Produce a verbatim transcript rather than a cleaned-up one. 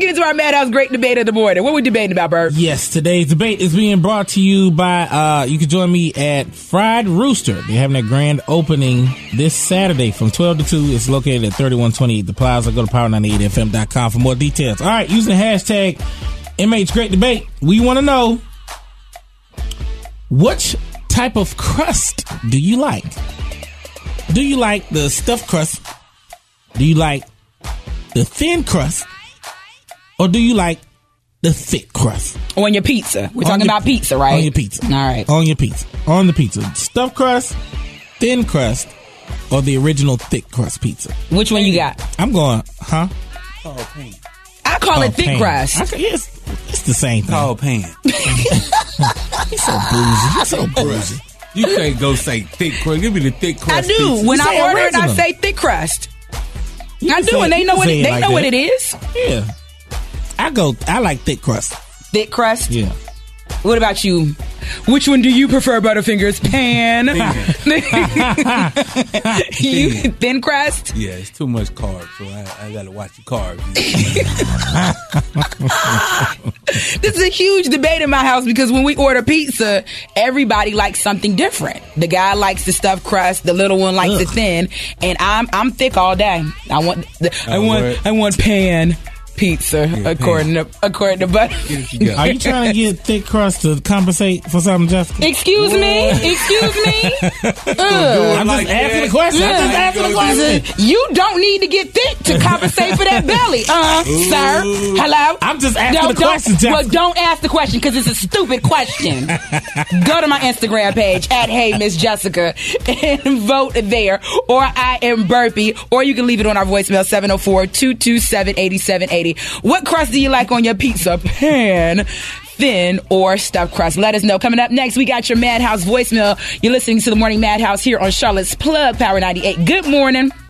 get into our Madhouse Great Debate of the Morning. What are we debating about, Bert? Yes, today's debate is being brought to you by, uh, you can join me at Fried Rooster. They're having a grand opening this Saturday from twelve to two. It's located at thirty-one twenty-eight The Plaza. Go to power ninety-eight F M dot com for more details. All right, using the hashtag M H Great Debate, we want to know, which type of crust do you like? Do you like the stuffed crust? Do you like the thin crust? Or do you like the thick crust? On your pizza. We're On talking your- about pizza, right? On your pizza. All right. On your pizza. On the pizza. Stuffed crust, thin crust, or the original thick crust pizza? Which one you got? I'm going, huh? Oh, pan. I call Oh, it thick pan. crust. I ca- it's, it's the same thing. Oh, pan. He's so bougie. He's so bougie. You can't go say thick crust. Give me the thick I crust. do. pizza. When You I say order it, I original. say thick crust. You I can do, say- and they you know can what say it, they like know that. what it is. Yeah. I go, I like thick crust. Thick crust. Yeah. What about you? Which one do you prefer, Butterfingers? Pan. You thin crust. Yeah, it's too much carbs, so I, I gotta watch the carbs. This is a huge debate in my house because when we order pizza, everybody likes something different. The guy likes the stuffed crust, the little one likes Ugh. the thin, and I'm I'm thick all day. I want the, I Oh, want word. I want pan pizza Yeah, according to according to Butter. Get it together. Are you trying to get thick crust to compensate for something, Jessica? Excuse me, excuse me. Ugh. I'm like just asking that. a question. I'm just Yeah. asking a question. You don't need to get thick to compensate for that belly, uh, sir. Hello. I'm just asking No, a question, don't, well, Jessica. don't ask the question because it's a stupid question. Go to my Instagram page at Hey Miss Jessica and vote there, or I am Burpee, or you can leave it on our voicemail seven oh four, two two seven, eight seven eight zero. What crust do you like on your pizza? Pan, thin, or stuffed crust? Let us know. Coming up next, we got your Madhouse voicemail. You're listening to the Morning Madhouse here on Charlotte's Plug, Power ninety-eight. Good morning.